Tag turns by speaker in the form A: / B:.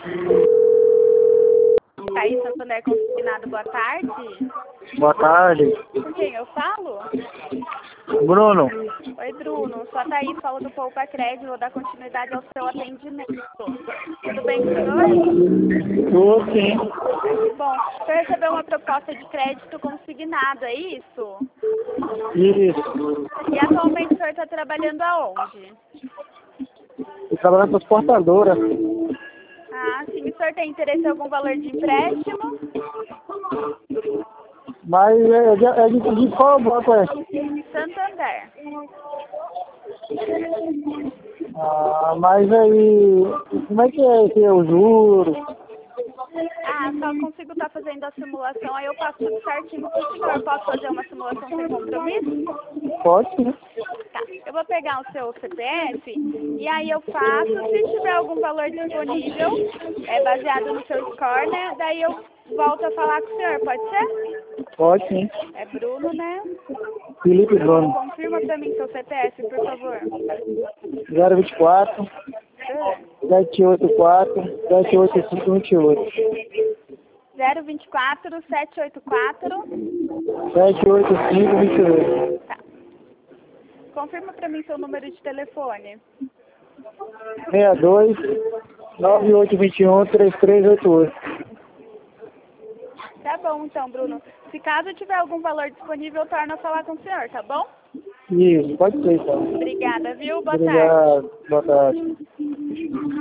A: Thaís Santander Consignado, boa tarde.
B: Boa tarde.
A: Com quem eu falo?
B: Bruno.
A: Oi, Bruno. Sou a Thaís, falo do Poupa Crédito, vou dar continuidade ao seu atendimento. Tudo bem com o senhor?
B: Tô sim.
A: Bom, o senhor recebeu uma proposta de crédito consignado, é isso?
B: Isso.
A: E atualmente o senhor está trabalhando aonde?
B: Tô trabalhando com as portadoras.
A: Ah, sim. O senhor tem interesse em algum valor de empréstimo?
B: Mas de qual banco é?
A: Santander.
B: Ah, mas aí, como é que é esse o juro?
A: Ah, só consigo estar fazendo a simulação, aí eu passo tudo certinho pro senhor. Posso fazer uma simulação sem compromisso?
B: Pode sim.
A: Tá. Eu vou pegar o seu CPF e aí eu faço. Se tiver algum valor disponível, baseado no seu score, né? Daí eu volto a falar com o senhor, pode ser?
B: Pode sim.
A: É Bruno, né?
B: Felipe Bruno.
A: Confirma pra mim seu CPF, por favor.
B: 024 784 78528.
A: 024 784.
B: 78528.
A: Tá. Confirma pra mim seu número de telefone.
B: 62 9821 3388.
A: Tá bom, então, Bruno. Se caso tiver algum valor disponível, eu torno a falar com o senhor, tá bom?
B: Isso, pode ser então.
A: Obrigada, viu? Boa tarde.
B: Obrigado. Boa tarde.